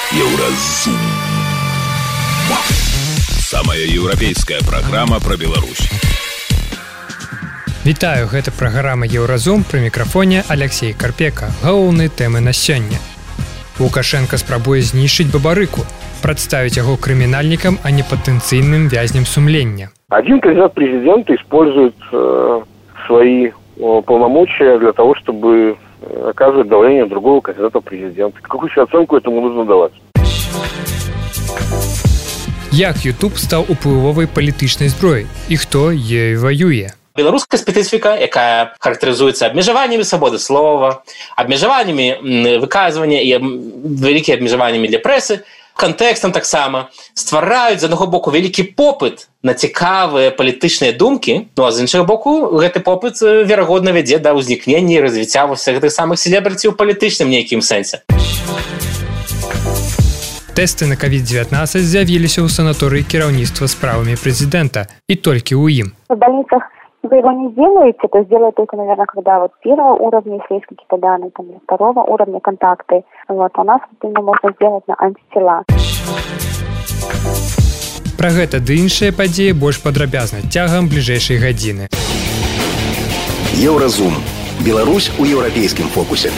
Еўразум. Самая еўрапейская праграма пра Беларусь. Вітаю, гэта праграма Еўразум, пры мікрафоне Алексей Карпека. Галоўныя тэмы на сёння. Лукашенко спрабуе знішчыць Бабарыку, прадставіць яго крымінальнікам, а не патэнцыйным вязням сумлення. Один кандидат президента использует свои полномочия для того, чтобы оказывать давление другого кандидата президента. Какую еще оценку этому нужно давать? Як YouTube стаў уплывовай палітычнай зброяй і хто ёй ваюе? Беларуская специфика, якая характарызуецца абмежаваннямі свабоды слова, абмежаваннямі выказвання і вялікімі абмежаваннямі для прэсы, кантэкстам таксама ствараюць з аднаго боку вялікі попыт на цікавыя палітычныя думкі, ну а з іншага боку гэты попыт верагодна вядзе да ўзнікнення і развіцця гэтых самых селебрыці ў палітычным нейкім сэнсе. Тесты на COVID-19 з'явіліся ў санаторыі кіраўніцтва справамі прэзідэнта і толькі ў ім. В больницах вы его не сделаете, то сделают только, наверное, когда вот первого уровня, если есть какие-то данные, там, второго уровня контакты. Вот, у нас именно можно сделать на антитела. Пра гэта ды іншыя падзеі больш падрабязна цягам бліжэйшай гадзіны. Еўразум. Беларусь у еўрапейскім фокусе.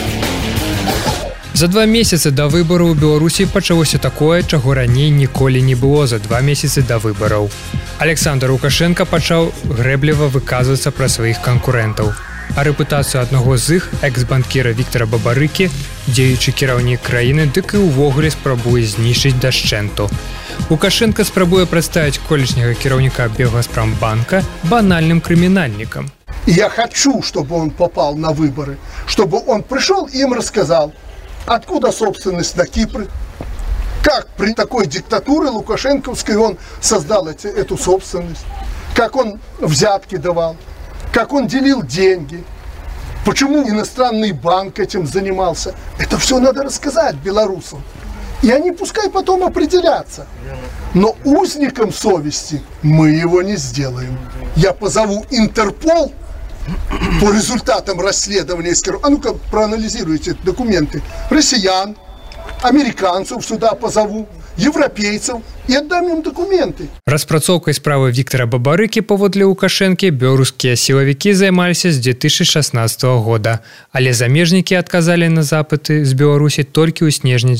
За 2 месяцы да выбараў у Беларусі пачалося такое, чаго раней ніколі не было за 2 месяцы да выбараў. Александр Лукашенко пачаў грэбліва выказвацца пра сваіх канкурэнтаў. А рэпутацыю аднаго з іх, экс-банкіра Віктара Бабарыкі, дзеючы кіраўнік краіны, дык і ўвогуле спрабуе знішчыць дашчэнту. Лукашенко спрабуе прадставіць колішняга кіраўніка Белгазпромбанка банальным крымінальнікам. Я хочу, чтобы он попал на выборы, чтобы он пришел и им рассказал, откуда собственность на Кипре, как при такой диктатуре лукашенковской он создал эту собственность, как он взятки давал, как он делил деньги, почему иностранный банк этим занимался. Это все надо рассказать белорусам. И они пускай потом определятся. Но узником совести мы его не сделаем. Я позову Интерпол по результатам расследования, скажу, а ну-ка проанализируйте документы россиян, американцев сюда позову, европейцев и отдам им документы. Распрацоўкай справы Віктара Бабарыкі паводле Лукашэнкі беларускія сілавікі займаліся з 2016 года, але замежнікі адказалі на запыты з Беларусі толькі ў снежні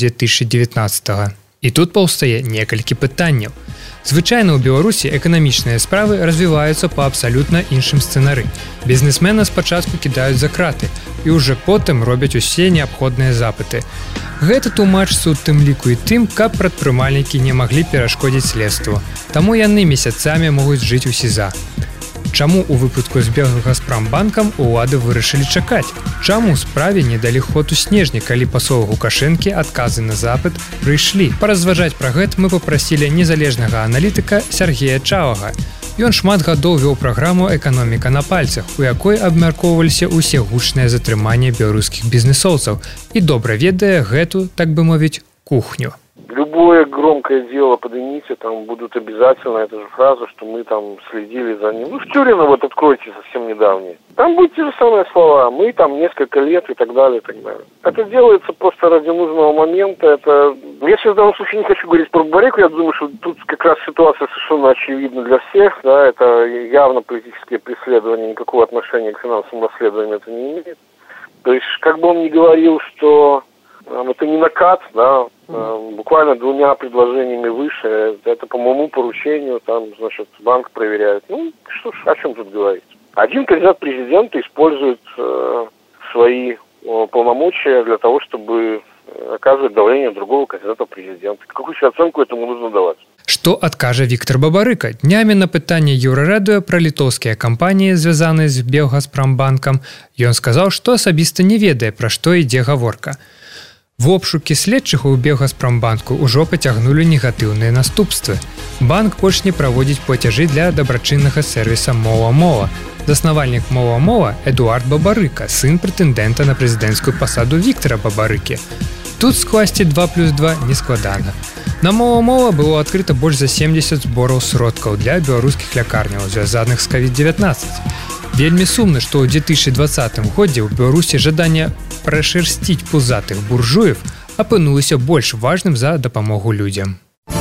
2019. І тут паўстае некалькі пытанняў. Звычайна ў Беларусі эканамічныя справы развіваюцца па абсалютна іншым сцэнары. Бізнесмена спачатку кідаюць за краты і ўжо потым робяць усе неабходныя запыты. Гэта тлумачыцца ў тым ліку і тым, каб прадпрымальнікі не маглі перашкодзіць следству. Таму яны месяцамі могуць жыць у СІЗА. Чаму ў выпадку з Белгазпромбанкам улады вырашылі чакаць? Чаму справе не далі ход у снежні, калі пасол Лукашэнкі адказы на запыт прыйшлі? Паразважаць пра гэта мы папрасілі незалежнага аналітыка Сергея Чалага. Ён шмат гадоў вёў праграму «Эканоміка на пальцах», у якой абмяркоўваліся ўсе гучныя затрыманні беларускіх бізнесоўцаў і добра ведае гэту, так бы мовіць, кухню. Любое громкое дело поднимите, там будут обязательно эту же фразу, что мы там следили за ним. Ну, в Тюрина вот откройте совсем недавнее. Там будут те же самые слова. Мы там несколько лет и так далее, и так далее. Это делается просто ради нужного момента. Это... Я сейчас в данном случае не хочу говорить про Бабарыку. Я думаю, что тут как раз ситуация совершенно очевидна для всех. Да, это явно политические преследования, никакого отношения к финансовому расследованию это не имеет. То есть, как бы он ни говорил, что это не накат, да, буквально 2 предложениями выше, это по моему поручению, там, значит, банк проверяет. Ну, что ж, о чем тут говорить? Один кандидат президента использует свои полномочия для того, чтобы оказывать давление на другого кандидата президента. Какую еще оценку этому нужно давать? Што адкажа Віктар Бабарыка? Днямі на пытанне Еўрарадыё пра літоўскія кампаніі, звязаныя з Белгазпромбанкам, ён сказаў, што асабіста не ведае, пра што ідзе гаворка. В обшукі следчых у Белгазпромбанку ўжо пацягнулі негатыўныя наступствы. Банк больш не праводзіць плацяжы для дабрачыннага сервіса «Мова-мова». Заснавальнік «Мова-мова» Эдуард Бабарыка, сын прэтэндэнта на прэзідэнцкую пасаду Віктара Бабарыкі. Тут скласці 2+2 нескладана. На «Мова-мова» было адкрыта больш за 70 збораў сродкаў для беларускіх лякарняў, звязаных з COVID-19. Вельмі сумна, што ў 2020 годзе ў Беларусі жаданне прашэрсціць пузатых буржуев апынулася больш важным за дапамогу людзям.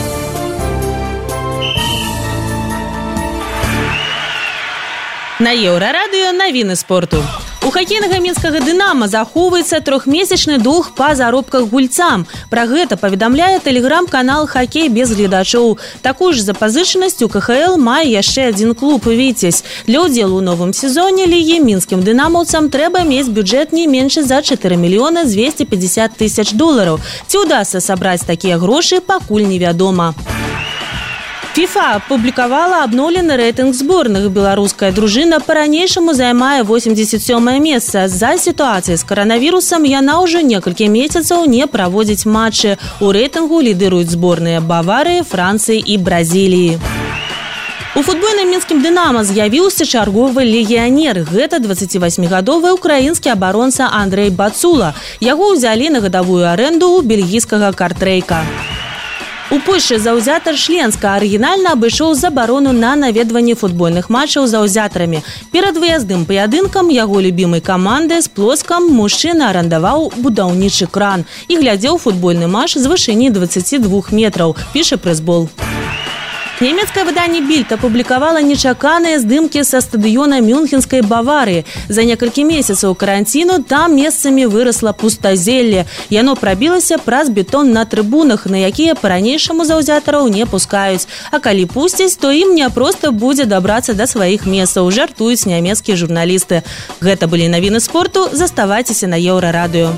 На Еўрарадыё навіны спорту. У хакейнага мінскага «Дынама» захоўваецца трохмесячны доўг па заробках гульцам. Пра гэта паведамляе тэлеграм-канал «Хакей без гледачоў». Такую ж запазычанасць у КХЛ мае яшчэ адзін клуб «Віцязь». Для ўдзелу ў новым сезоне лігі мінскім «Дынамаўцам» трэба мець бюджэт не менш за 4 мільёна 250 тысяч долараў. Ці ўдасца сабраць такія грошы, пакуль невядома. ФІФА апублікавала абноўлены рэйтынг зборных. Беларуская дружына па-ранейшаму займае 87-е месца. З-за сітуацыі з каранавірусам яна ўжо некалькі месяцаў не праводзіць матчы. У рэйтынгу лідыруюць зборныя Баварыі, Францыі і Бразіліі. У футбольным мінскім «Дынама» з'явіўся чарговы легіянер. Гэта 28-гадовы украінскі абаронца Андрэй Бацула. Яго ўзялі на гадавую арэнду ў бельгійскага «Картрейка». У Польшчы заўзятар Шленска арыгінальна абышоў забарону на наведванне футбольных матчаў заўзятарамі. Перад выяздным паядынкам яго любімай каманды з Плоскам мужчына арандаваў будаўнічы кран і глядзеў футбольны матч з вышыні 22 метраў, піша прэс-бол. Нямецкае выданне «Більд» апублікавала нечаканыя здымкі са стадыёна мюнхенскай Баварыі. За некалькі месяцаў каранціну там месцамі вырасла пустазелле. Яно прабілася праз бетон на трыбунах, на якія па-ранейшаму заўзятараў не пускаюць. А калі пусцяць, то ім няпроста будзе дабрацца да сваіх месцаў, жартуюць нямецкія журналісты. Гэта былі навіны спорту. Заставайцеся на Еўрарадыё.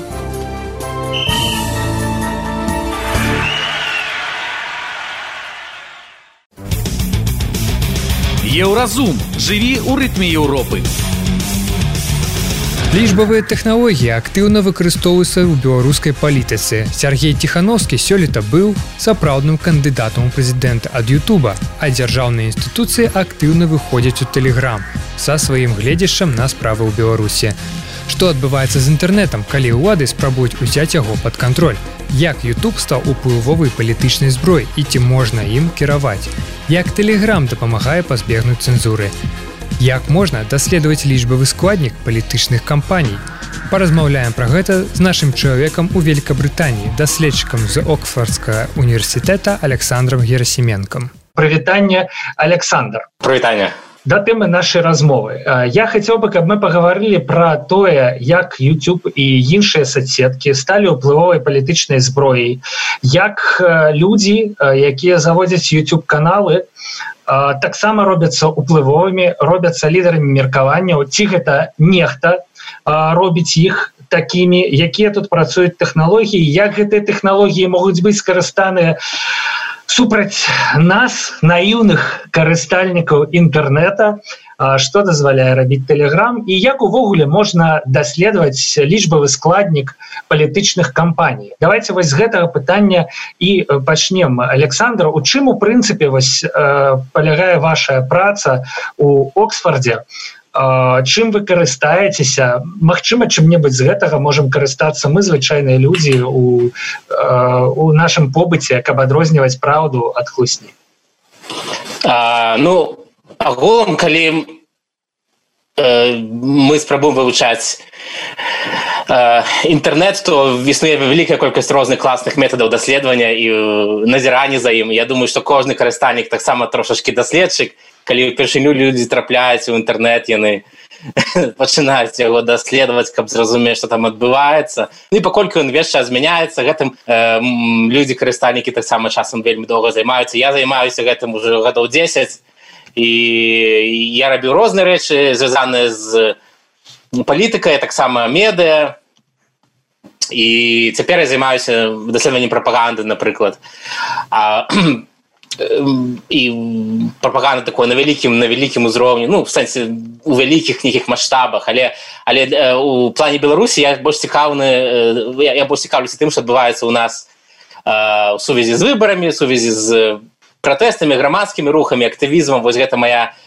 Еўразум. Жыві ў рытме Еўропы. Лічбавыя тэхналогіі актыўна выкарыстоўваюцца ў беларускай палітыцы. Сяргей Ціхановскі сёлета быў сапраўдным кандыдатам у прэзідэнта ад Ютуба, а дзяржаўныя інстытуцыі актыўна выходзяць у Тэлеграм са сваім гледзяшчам на справы ў Беларусі. Што адбываецца з інтэрнэтам, калі ўлады спрабуюць узяць яго пад кантроль? Як Ютуб стаў уплывовай палітычнай зброй і ці можна ім кіраваць? Як Тэлеграм дапамагае пазбегнуць цэнзуры? Як можна даследаваць лічбавы складнік палітычных кампаній? Паразмаўляем пра гэта з нашым чалавекам у Великабрытаніі, даследчыкам з Оксфордскага універсітэта Александром Герасименком. Прывітанне, Александр. Прывітанне. Да тэмы нашай размовы. Я хацеў бы, каб мы пагаварылі пра тое, як YouTube і іншыя соцсеткі сталі ўплывовай палітычнай зброяй, як людзі, якія заводзяць YouTube-каналы, таксама робяцца ўплывовымі, робяцца лідарамі меркаванняў, ці гэта нехта робіць іх такімі, якія тут працуюць тэхналогіі, як гэтыя тэхналогіі могуць быць скарыстаныя супраць нас, наіўных карыстальнікаў інтэрнэта, што дазваляе рабіць Тэлеграм, і як увогуле можна даследаваць лічбавы складнік палітычных кампаній. Давайте вось з гэтага пытання і пачнем. Александр, у чым у прынцыпе палягае ваша праца у Оксфордзе? Чым вы карыстаецеся? Магчыма, чым-небудзь з гэтага можам карыстацца мы, звычайныя людзі, у нашым побыце, каб адрозніваць праўду ад хлусні? Агулам, калі мы спрабуем вывучаць інтэрнэт, то існуе вялікая колькасць розных класных метадаў даследавання і назірання за ім. Я думаю, што кожны карыстальнік таксама трошачкі даследчык. Калі ўпершыню людзі трапляюць у інтэрнэт, яны пачынаюць яго даследаваць, каб зразумець, што там адбываецца. І паколькі ён увесь час змяняецца, гэтым людзі, карыстальнікі таксама часам вельмі доўга займаюцца. Я займаюся гэтым ужо гадоў 10, і я рабіў розныя рэчы, звязаныя з палітыкай, таксама медыа. І цяпер я займаюся даследаваннем прапаганды, напрыклад. І прапаганда такой на вялікім узроўні, в сэнсе у вялікіх нейкіх маштабах, але у плане Беларусі я больш цікаўлюся тым, што адбываецца ў нас у сувязі з выбарамі, у сувязі з пратэстамі, грамадскімі рухамі, актывізмам. Вось гэта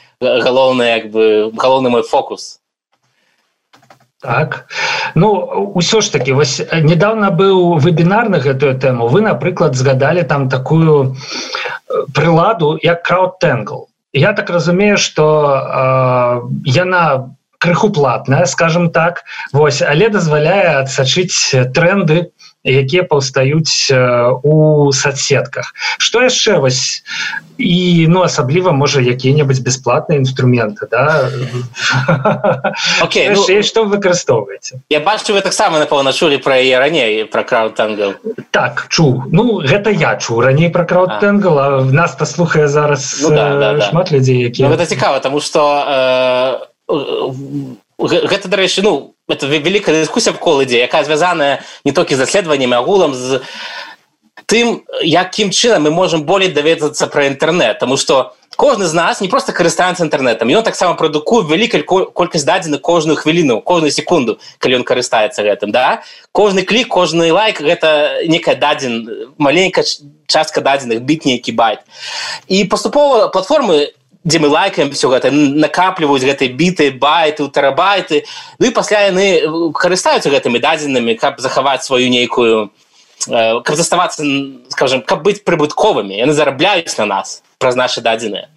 галоўны мой фокус. Так. Усё ж такі, вось недавно быў вебінар на гэтую тэму. Вы, напрыклад, згадалі там такую прыладу, як CrowdTangle. Я так разумею, што яна крыху платная, скажем так, але дазваляе адсачыць тренды якія паўстаюць у соцсетках. Што яшчэ вось і асабліва можа якія-небудзь бясплатныя інструменты, да? Окей, што вы выкарыстоўваеце? Я бачу, вы таксама напэўна чулі пра яе раней, пра крауд-тэнгл. Так, чуў. Гэта я чуў раней пра крауд-тэнгл, а нас-то слухае зараз шмат людзей, якія... Гэта цікава, таму што гэта, дарэчы, это вялікая дыскусія вакол ідзе, якая звязаная не толькі з даследаваннямі, агулам з тым, якім чынам мы можам болей даведацца пра інтэрнэт, таму што кожны з нас не проста карыстаецца інтэрнэтам, ён таксама прадукуе вялікую колькасць дадзеных кожную хвіліну, кожную секунду, калі ён карыстаецца гэтым, да? Кожны клік, кожны лайк гэта некая маленькая частка дадзеных, біт нейкі байт. І паступова платформы, дзе мы лайкаем все гэта, накапліваюць гэтыя біты, байты, тэрабайты, і пасля яны карыстаюцца гэтымі дадзенымі, каб захаваць сваю нейкую, каб заставацца, скажем, каб быць прыбытковымі. Яны зарабляюць на нас праз нашы дадзеныя.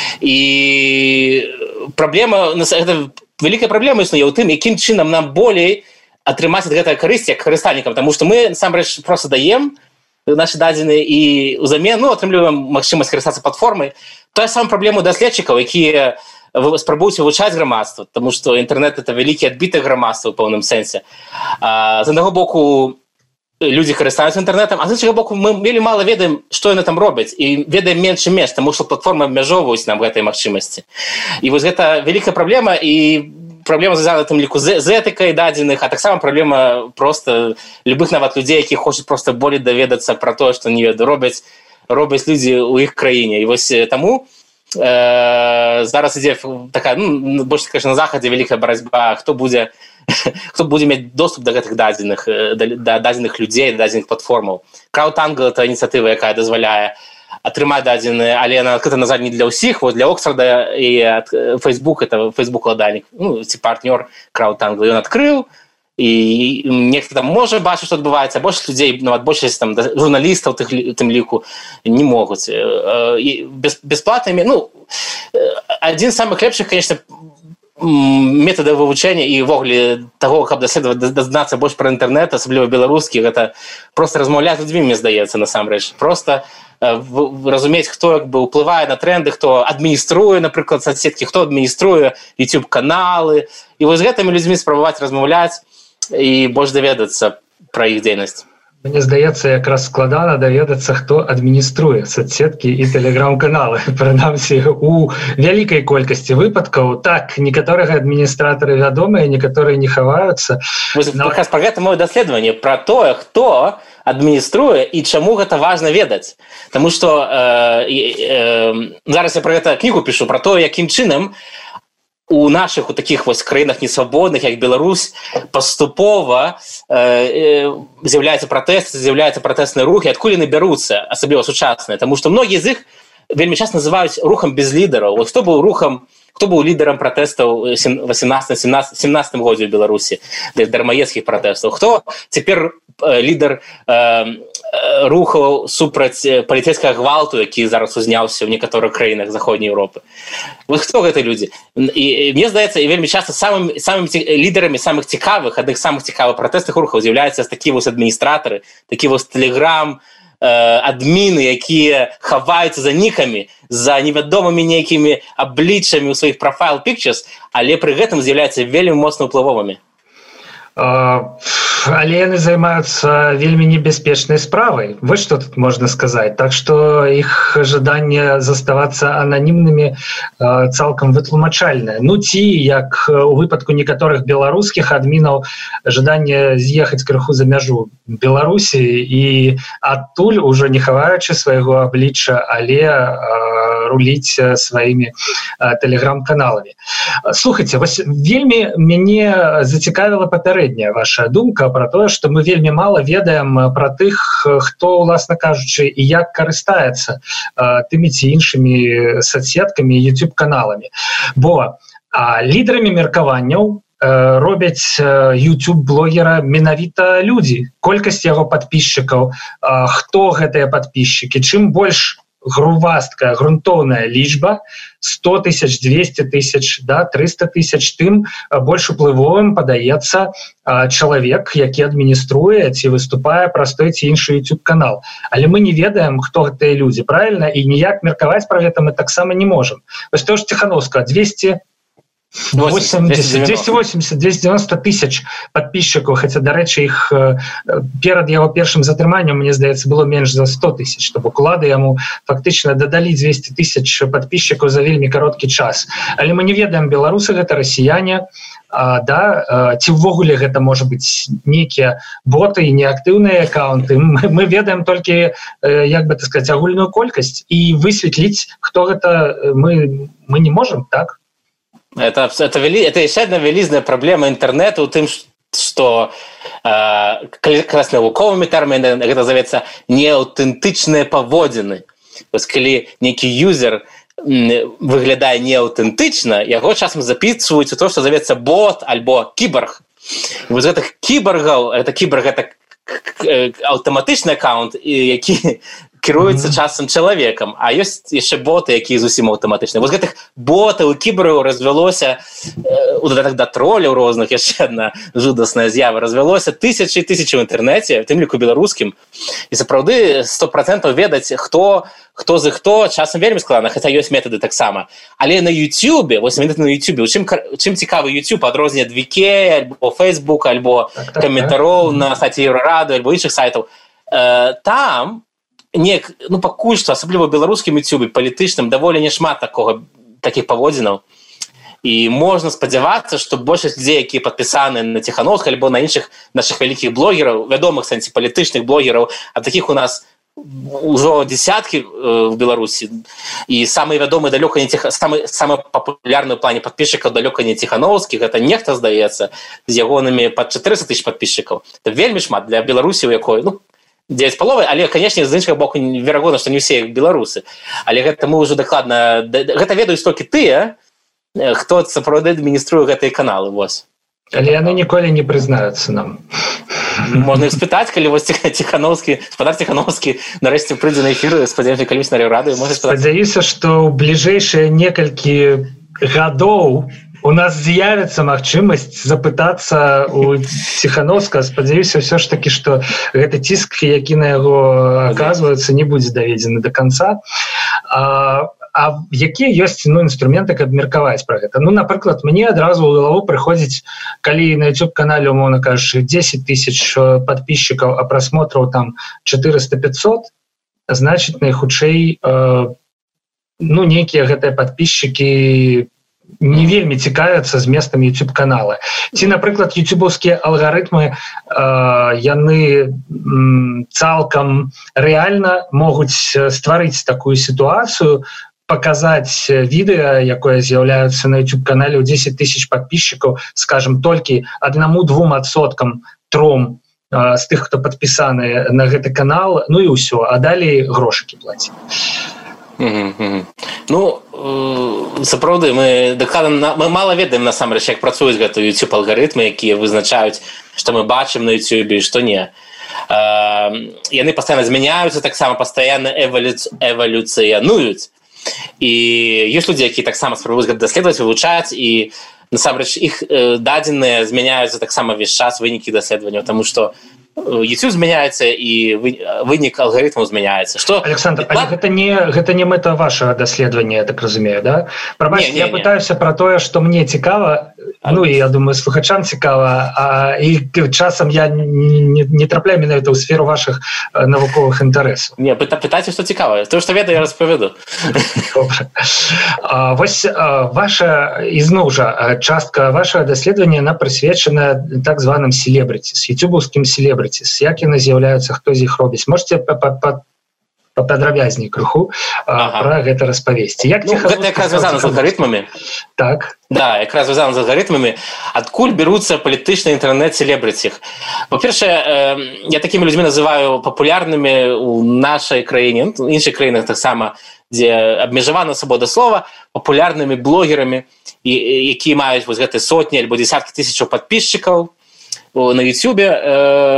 І праблема, гэта вялікая праблема існуе ў тым, якім чынам нам болей атрымаць ад гэтага карысці як карыстальнікам, таму што мы насамрэч проста даем нашы дадзеныя і ўзамен атрымліваем магчымасць карыстацца платформай. Тая самая праблема даследчыкаў, якія спрабуюць вывучаць грамадства, таму што інтэрнэт это вялікі адбітак грамадства ў пэўным сэнсе. З аднаго боку людзі карыстаюцца інтэрнэтам, а з іншага боку мы вельмі мала ведаем, што яны там робяць, і ведаем менш і менш, таму што платформы абмяжоўваюць нам гэтай магчымасці. І вось гэта вялікая праблема, і праблема звязана тым ліку з этыкай дадзеных, а таксама праблема проста любых нават людзей, які хочуць проста болей даведацца пра тое, што не робяць людзі ў іх краіне. І вось таму зараз ідзе такая, больш, конечно, на захадзе вялікая барацьба, хто будзе мець доступ да гэтых дадзеных, да дадзеных людзей, да дадзеных платформаў. Крауд-тэнгл — это ініцыятыва, якая дазваляе атрымаць дадзеныя, але яна адкрыта назад не для ўсіх. Вот для Оксфорда і Facebook, это Facebook-ладальнік, ці партнёр крауд-тэнгл, ён адкрыў, і нехта там можа бачыць, што адбываецца, а большасць людзей, нават большасць там журналістаў тым ліку не могуць. Бясплатнымі, адзін з самых лепшых, конечно, метады вывучэння і ввогуле таго, каб дазнацца больш пра інтэрнэт, асабліва беларускі, гэта проста размаўляць з людзьмі, мне здаецца, насамрэч. Проста разумець, хто ўплывае на тренды, хто адмініструе, напрыклад, соцсеткі, хто адмініструе YouTube-каналы. І вось гэтымі людзьмі спрабаваць размаўляць і больш даведацца пра іх дзейнасць. Мне здаецца, якраз складана даведацца, хто адмініструе соцсеткі і тэлеграм-каналы. Прынамсі, у вялікай колькасці выпадкаў. Так, некаторыя адміністратары вядомыя, некаторыя не хаваюцца. Якраз пра гэта маё даследаванне, пра тое, хто адмініструе і чаму гэта важна ведаць. Таму што зараз я пра гэта кнігу пішу, пра тое, якім чынам у наших у таких вось краінах несвабодных, як Беларусь, паступова з'яўляюцца пратэсты, з'яўляюцца пратэсныя рухі, адкуль яны бяруцца, асабліва сучасныя, таму што многія з іх вельмі часта называюць рухам без лідараў. Вот хто быў лідарам пратэстаў у 18-17 годзе ў Беларусі, дармаедскіх пратэстаў? Хто цяпер лідар рухаў супраць паліцейскага гвалту, які зараз узняўся ў некаторых краінах Заходняй Еўропы? Вот хто гэта людзі? І мне здаецца, і вельмі часта самымі лідарамі самых цікавых, адных самых цікавых пратэстных рухаў з'яўляюцца такія вось адміністратары, такі вось тэлеграм адміны, якія хаваюцца за нікамі, за невядомымі нейкімі абліччамі ў сваіх профайл pictures, але пры гэтым з'яўляюцца вельмі моцна ўплывовымі. Але яны займаюцца вельмі небяспечнай справай. Вось што тут можна сказаць. Так што іх жаданне заставацца ананімнымі цалкам вытлумачальнае. Ці, як у выпадку некаторых беларускіх адмінаў, жаданне з'ехаць крыху за мяжу Беларусі і адтуль, ужо не хаваючы свайго аблічча, але руліць сваімі тэлеграм-каналамі. Слухайце, вось вельмі мяне зацікавіла папярэдняя ваша думка пра тое, што мы вельмі мала ведаем пра тых, хто, уласна кажучы, і як карыстаецца тымі ці іншымі соцсеткамі і YouTube-каналамі. Бо лідарамі меркаванняў робяць YouTube-блогера менавіта людзі. Колькасць яго падпісчыкаў, хто гэтыя падпісчыкі. Чым больш грувасткая, грунтоўная лічба, 100 тысяч, 200 тысяч, да, 300 тысяч, тым больш уплывовым падаецца чалавек, які адмініструе ці выступае праз той ці іншы YouTube-канал. Але мы не ведаем, хто гэтыя людзі, правильно? І ніяк меркаваць пра гэта мы таксама не можам. Вось то ж Ціхановскага, 290 тысяч подписчиков, хотя, до речі, іх перед яго першым затрыманнем, мне здаецца, было менш за 100 тысяч, чтобы уклады яму фактично дадалі 200 тысяч подписчиков за вельмі кароткі час. Але мы не ведаем, беларусы гэта, расіяне, да, ці ўвогуле гэта можа быць нейкія боты і неактыўныя аккаунты. Мы ведаем толькі, як бы так сказать, агульную колькасць, і высветліць, хто гэта, мы не можем, так? Это еще одна вялізная праблема інтэрнэту ў тым, што как раз навуковымі тэрмінамі гэта завецца неаўтэнтычныя паводзіны. Вось калі нейкі юзер выглядае неаўтэнтычна, яго часам записываюць у то, што завецца бот альбо кіборг. Вось гэтых кіборгаў, кіборг гэта аўтаматычны аккаунт, які кіруецца часам чалавекам, а ёсць яшчэ боты, якія зусім аўтаматычныя. Вось гэтых ботаў і кіборгаў развялося, да троляў розных, яшчэ одна жудасная з'ява, развялося тысячы і тысячы ў інтэрнэце, в тым ліку беларускім. І сапраўды 100% ведаць, хто за хто, часам вельмі складана, хаця ёсць метады таксама. Але на YouTube, вось на YouTube, чым цікавы YouTube адрозненне ад Вікі, альбо Facebook, альбо каментароў на сайце Еўрарады, альбо іншых сайтаў, там пакуль што, асабліва ў беларускім YouTube, палітычным, даволі няшмат такіх паводзінаў. І можна спадзявацца, што большасць людзей, якія падпісаны на Ціхановскага альбо на іншых нашых вялікіх блогераў, вядомых сэнсе палітычных блогераў, а такіх у нас ужо десяткі в Беларусі. І самы вядомы далёка не самы папулярны ў плане падписчикаў далёка не Ціхановскі, гэта нехта, здаецца, з ягонымі пад 400 тысяч падписчикаў. Це вельмі шмат для Беларусі, у якой, 9,5, але, канешне, з іншага боку, верагодна, што не ўсе беларусы. Але гэта мы ўжо дакладна... Гэта ведаюць толькі тыя, хто сапраўды адмініструе гэтыя каналы, вось. Але яны ніколі не прызнаюцца нам. Можна іх спытаць, калі вось спадар Ціхановскі нарэшце прыйдзе на эфір, спадзяюся, калі-нибудь на Еўрарадыё, можна спытаць. Спадзяюся, што ў бліжэйшыя некалькі гадоў у нас з'явіцца магчымасць запытацца у Ціхановскага. Спадзяюся ўсё ж такі, што гэты ціск, які на яго аказваецца, не будзе даведзены да канца. А якія ёсць інструменты, каб меркаваць пра гэта? Напрыклад, мне адразу ў галаву прыходзіць, калі на YouTube-канале, умоўна кажучы, 10 тысяч подписчикаў, а прасмотраў там 400-500, значыць, найхутчэй нейкія гэтыя подписчики не вельмі цікавяцца зместам YouTube-канала. Ці, напрыклад, ютубаўскія алгарытмы, яны цалкам рэальна могуць стварыць такую сітуацыю, показаць відэа, якое з'яўляюцца на YouTube-канале ў 10 тысяч подписчикаў, скажем, толькі 1-2%, 3% з тых, хто падпісаны на гэты канал, і ўсё, а далей грошыкі плаціць. Сапраўды, мы мала ведаем насамрэч, як працуюць гэта YouTube алгарытмы, якія вызначаюць, што мы бачым на YouTube і што не. Яны пастаянна змяняюцца, таксама пастаянна эвалюцыянуюць. І ёсць людзі, якія таксама спрабуюць гэта даследаваць, вывучаць, і насамрэч іх дадзеныя змяняюцца таксама ўвесь час, вынікі даследаванняў, таму што YouTube змяняецца і вынік алгарытмаў змяняецца. Александр, але гэта не мэта вашага даследавання, я так разумею, да? Прабачце, я пытаюся пра тое, што мне цікава, і я думаю, слухачам цікава, і часам я не трапляю менавіта ў сферу вашых навуковых інтарэсаў. Не, пытайце, што цікава. То, што ведаю, я распавяду. Добра. Вось ваша, ізноў жа, частка вашага даследавання, яна прысвечана так званым селебрытіс, ютубаўскім селебрытіс. Як яны з'яўляюцца, хто з іх робіць? Можете падрабязней крыху пра гэта распавесці. Гэта якраз звязана з алгарытмамі. Так. Да, якраз звязана з алгарытмамі. Адкуль беруцца палітычныя інтэрнэт-селебрыці? Па-першае, я такімі людзьмі называю папулярнымі ў нашай краіне, у іншых краінах таксама, дзе абмежавана свабода слова, папулярнымі блогерамі, якія маюць гэты сотні альбо десяткі тысячаў падписчикаў на YouTube.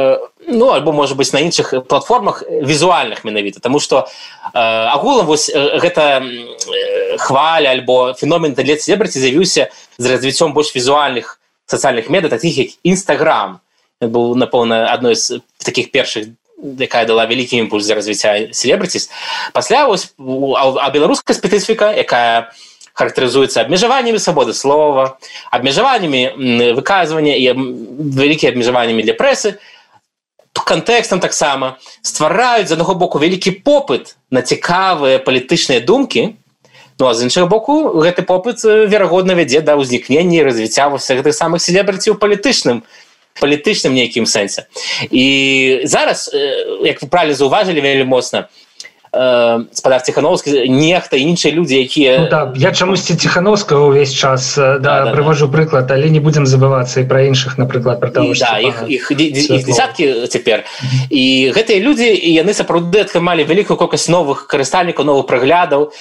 ну альбо можа быць на іншых платформах візуальных менавіта, тому што агулам вось гэта хваля альбо феномен селебрыці з'явіўся з развіццём больш візуальных сацыяльных медыа, такіх як Instagram. Быў, напэўна, адной з такіх першых, якая дала вялікі імпульс для развіцця селебрыціс. Пасля вось беларуская спецыфіка, якая характарызуецца абмежаваннямі свабоды слова, абмежаваннямі выказвання і вялікімі абмежаваннямі для прэсы, кантэкстам таксама ствараюць з аднаго боку вялікі попыт на цікавыя палітычныя думкі, ну а з іншага боку гэты попыт верагодна вядзе да ўзнікнення і развіцця гэтых самых селебрыці ў палітычным нейкім сэнсе. І зараз, як вы правильна заўважылі вельмі моцна, спадар Ціхановскі, нехта і іншыя людзі, якія... Ну, да, я чамусьці Ціхановскага ўвесь час прывожу прыклад, але не будзем забывацца і пра іншых, напрыклад, пра таго, што... Да, іх дзесяткі цяпер. І гэтыя людзі, яны сапраўды атрымалі вялікую колькасць новых карыстальнікаў, новых праглядаў.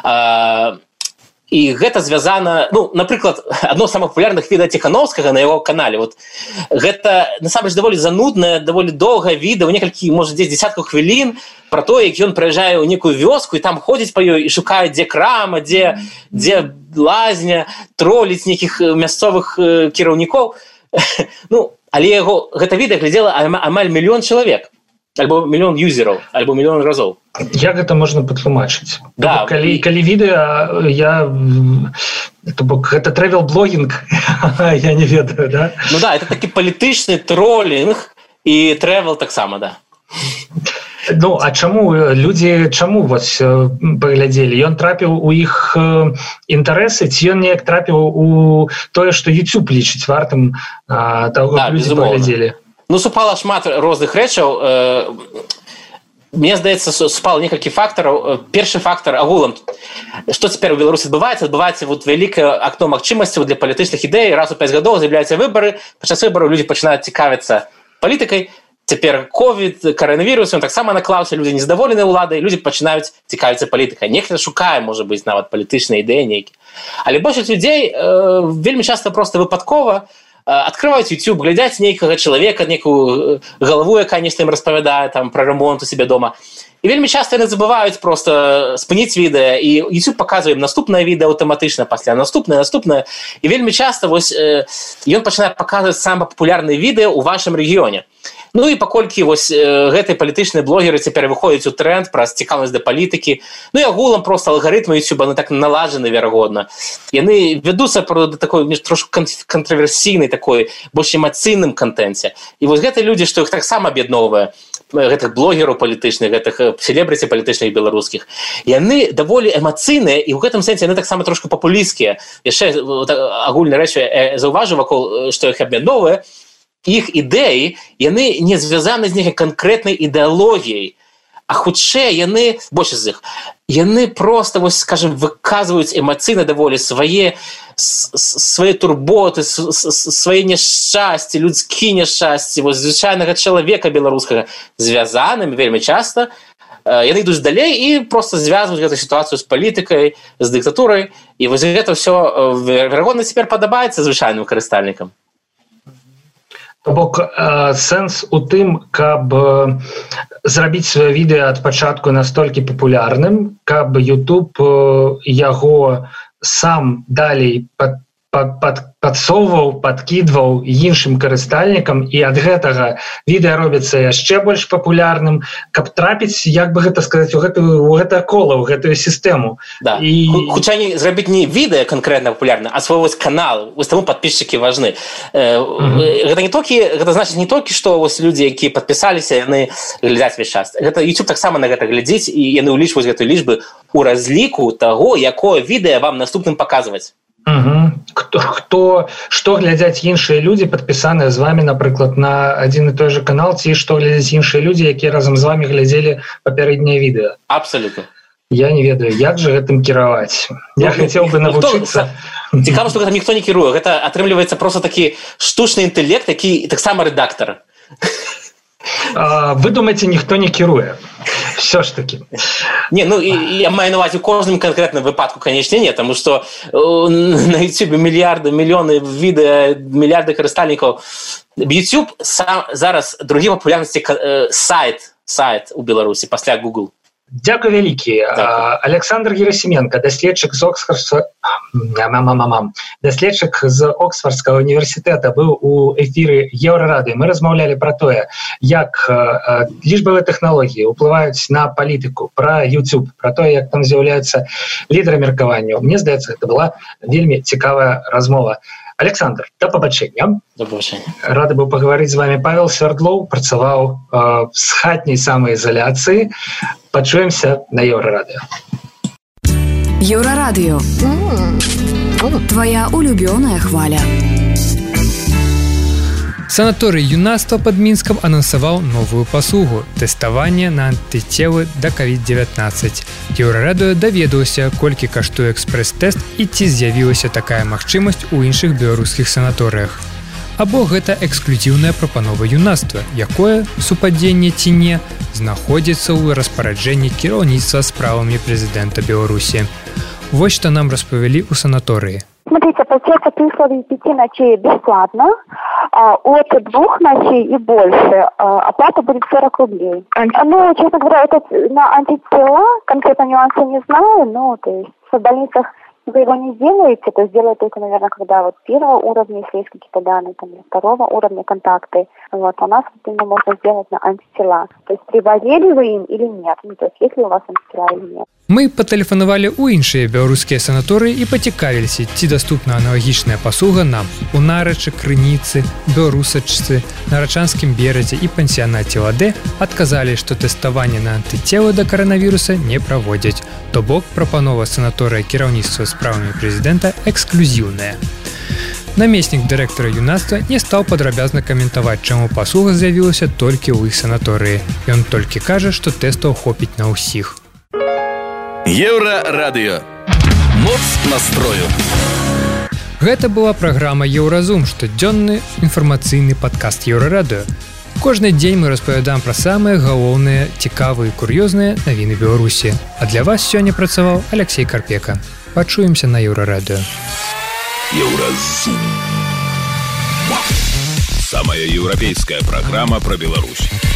І гэта звязана, ну, напрыклад, адно з самых папулярных відэа Ціхановскага на яго канале. Вот гэта, насамрэч, даволі зануднае, даволі доўгае відэа, некалькі, можа, дзесяткаў хвілін пра то, як ён прыязджае ў некую вёску і там ходзіць па ёй і шукае, дзе крама, дзе лазня, троліць нейкіх мясцовых кіраўнікоў. Ну, але яго гэта відэа глядзела амаль 1 мільён чалавек. Альбо 1 мільён юзераў, альбо 1 мільён разоў. Як гэта можна патлумачыць? Да. Калі відэа, то бок гэта трэвел-блогінг, я не ведаю, да? Ну да, это такі палітычны тролінг і трэвел таксама, да. Ну, а людзі вось паглядзелі? Ён трапіў у іх інтарэсы, ці ён неяк трапіў у тое, што YouTube лічыць вартым таго, каб людзі паглядзелі? Ну, супала шмат розных рэчаў. Мне здаецца, супала некалькі фактараў. Першы фактар агулам. Што цяпер у Беларусі адбываецца? Адбываецца вот вялікае акно магчымасцяў для палітычных ідэй. Раз у 5 гадоў з'яўляюцца выбары. Падчас выбараў людзі пачынаюць цікавіцца палітыкай. Цяпер ковід, каранавірус, ён таксама наклаўся, людзі незадаволеныя ўладай, людзі пачынаюць цікавіцца палітыкай. Нехта шукае, можа быць, нават палітычныя ідэі нейкі. Але большасць людзей вельмі часта проста выпадкова открываюць YouTube, глядяць нейкага чалавека, нейкую галаву, якая нешта ім распавядае там пра рамонт у себе дома. І вельмі часта яны забываюць проста спыніць відэа, і YouTube паказвае ім наступнае відэа аўтаматычна, пасля наступнае. І вельмі часта вось ён пачынае паказваць самыя папулярныя відэа ў вашым рэгіёне. Ну і паколькі вось гэтыя палітычныя блогеры цяпер выходзяць у тренд праз цікавасць да палітыкі, ну і агулам проста алгарытмы YouTube, яны так налажаны, верагодна. Яны вядуцца да такой трошку кантраверсійнай, такой больш эмацыйным кантэнце. І вось гэтыя людзі, што іх таксама аб'ядноўвае, гэтых блогераў палітычных, гэтых селебрыці палітычных беларускіх, яны даволі эмацыйныя, і ў гэтым сэнсе яны таксама трошку папулісцкія. Яшчэ агульныя рэчы заўважу вакол, што іх аб'ядноўвае, іх ідэі, яны не звязаны з нейкай канкрэтнай ідэалогіяй, а хутчэй яны, большасць з іх, яны проста, вось, скажем, выказваюць эмацыйна даволі свае турботы, свае няшчасці, людскі няшчасці, вось звычайнага чалавека беларускага, звязанымі вельмі часта, яны ідуць далей і проста звязваюць гэтую сітуацыю з палітыкай, з дыктатурай, і вось гэта ўсё, верагодна, цяпер падабаецца звычайным карыстальнікам. То бок сэнс у тым, каб зрабіць сваё відэа ад пачатку настолькі папулярным, каб YouTube яго сам далей падсоўваў, падкідваў іншым карыстальнікам, і ад гэтага відэа робіцца яшчэ больш папулярным, каб трапіць, як бы гэта сказаць, у гэта кола, у гэтую сістэму. Да. Хутчэй зрабіць не відэа канкрэтна папулярна, а свой канал, вось таму падпісчыкі важны. Гэта значыць не толькі, што людзі, якія падпісаліся, яны глядзяць весь час. YouTube таксама на гэта глядзіць, і яны ўлічваюць гэтую лічбы ў разліку таго, якое відэа вам наступным паказваць. Што глядзяць іншыя людзі, падпісаныя з вами, напрыклад, на адзін і той же канал, ці што глядзяць іншыя людзі, якія разам з вами глядзелі папярэднія відэа? Абсалютна. Я не ведаю, як жа гэтым кіраваць. Я хацеў бы навучыцца. Цікава, што гэтым ніхто не кіруе. Гэта атрымліваецца проста такі штучны інтэлект, які таксама рэдактар. Вы думаеце, ніхто не кіруе? все ж таки. Не, ну я маю на увазі у кожному конкретному випадку, конечно, ні, тому що на YouTube мільярди, мільйони відео, мільярди користальників. YouTube зараз другі популярності сайт у Білорусі після Google. Дякую вялікі. Александр Герасименко, даследчык з Оксфордскага універсітэта, быў у эфіры Еўрарады. Мы размаўлялі пра тое, як лічбавыя тэхналогіі ўплываюць на палітыку, пра YouTube, пра тое, як там з'яўляюцца лідары меркаванняў. Мне здаецца, гэта была вельмі цікавая размова. Александр, до побачення. До побачення. Рады быў пагаварыць з вами. Павел Свердлоў працаваў з хатняй самаізаляцыі. Пачуемся на Еўрарадыё. Еўрарадыё. Твоя улюбёная хваля. Санаторый юнацтва под Мінскам анансаваў новую паслугу – тэставанне на антыцелы да COVID-19. Еўрарадыё даведаўся, колькі каштуе экспрэс-тэст і ці з'явілася такая магчымасць у іншых беларускіх санаторыях. Або гэта эксклюзіўная прапанова юнацтва, якое, супадзенне ці не, знаходзіцца ў распараджэнні кіраўніцтва справамі прэзідэнта Беларусі. Вось што нам распавялі ў санаторыі. Смотрите, получается, при условии 5 ночей бесплатно, от 2 ночей и больше оплата будет 40 рублей. Ну, честно говоря, это на антитела, конкретно нюансы не знаю, но то есть в больницах вы его не сделаете, то сделаете только, наверное, когда вот первого уровня, если есть какие-то данные, там, второго уровня контакты, вот, у нас именно можно сделать на антитела. То есть приболели вы им или нет, ну, то есть если у вас антитела или нет. Мы патэлефанавалі ў іншыя беларускія санаторыі і пацікавіліся, ці даступна аналагічная паслуга нам у Нарачы, Крыніцы, Беларусачцы, Нарачанскім беразе і пансіянаце Ладэ адказалі, што тэставанне на антыцелы да каранавіруса не праводзяць. То бок прапанова санаторыя кіраўніцтва справамі прэзідэнта эксклюзіўная. Намеснік дырэктара юнацтва не стаў падрабязна каментаваць, чаму паслуга з'явілася толькі ў іх санаторыі. Ён толькі кажа, што тэстаў хопіць на ўсіх. Еўрарадыё. Моц настрою. Гэта была праграма Еўразум, штодзённы інфармацыйны падкаст Еўрарадыё. Кожны дзень мы распавядаем пра самыя галоўныя, цікавыя і кур'ёзныя навіны Беларусі. А для вас сёння працаваў Алексей Карпека. Пачуемся на Еўрарадыё. Еўразум. Самая еўрапейская праграма пра Беларусь.